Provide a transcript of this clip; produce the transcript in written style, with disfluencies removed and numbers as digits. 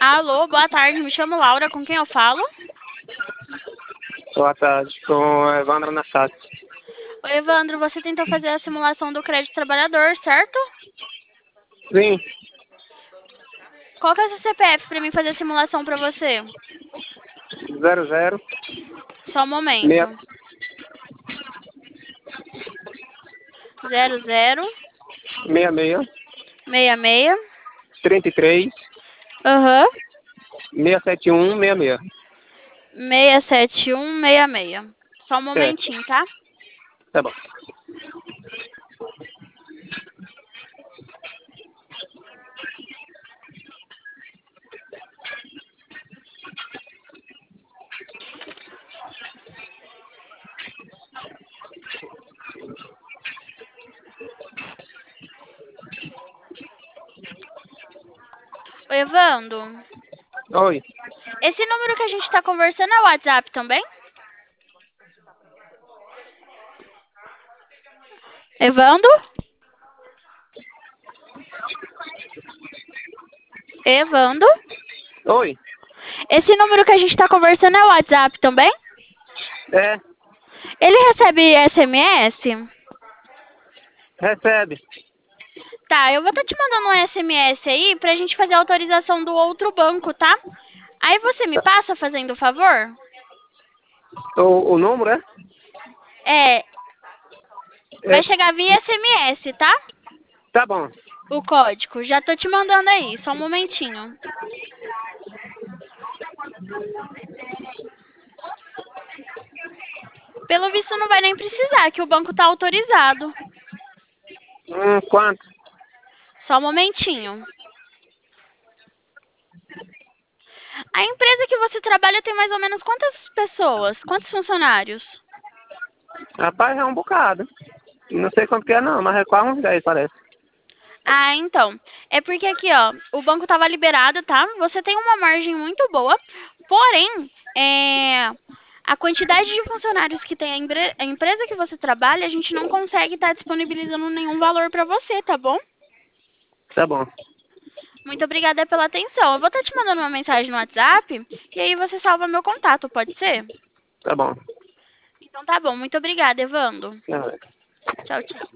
Alô, boa tarde, me chamo Laura, com quem eu falo? Boa tarde, com Evandro Anastácio. Oi, Evandro, você tentou fazer a simulação do crédito trabalhador, certo? Sim, Qual que é o seu CPF para mim fazer a simulação para você? 00 Só um momento. meia- 00 66 66 33 aham 671 66. 67166. Só um É, momentinho, tá? tá bom. Oi, Evandro. Oi, Esse número que a gente tá conversando é o WhatsApp também? Evandro? Evandro? oi, Esse número que a gente tá conversando é o WhatsApp também? é, Ele recebe SMS? recebe. Tá, eu vou estar te mandando um SMS aí pra gente fazer a autorização do outro banco, tá? Aí você me passa fazendo o favor? O número É, é? vai chegar via SMS, tá? Tá bom, O código. Já tô te mandando aí, só um momentinho. Pelo visto não vai nem precisar, que o banco tá autorizado. quanto? Só um momentinho. A empresa que você trabalha tem mais ou menos quantas pessoas? Quantos funcionários? Rapaz, é um bocado. Não sei quanto que é não, mas é quase uns 10 parece. Ah, então. É porque aqui, ó, o banco tava liberado, tá? Você tem uma margem muito boa, porém, a quantidade de funcionários que tem a empresa que você trabalha, a gente não consegue estar disponibilizando nenhum valor para você, tá bom? Tá bom, Muito obrigada pela atenção. Eu vou estar te mandando uma mensagem no WhatsApp e aí você salva meu contato, pode ser? tá bom. Então tá bom. Muito obrigada, Evandro. É. Tchau, tchau.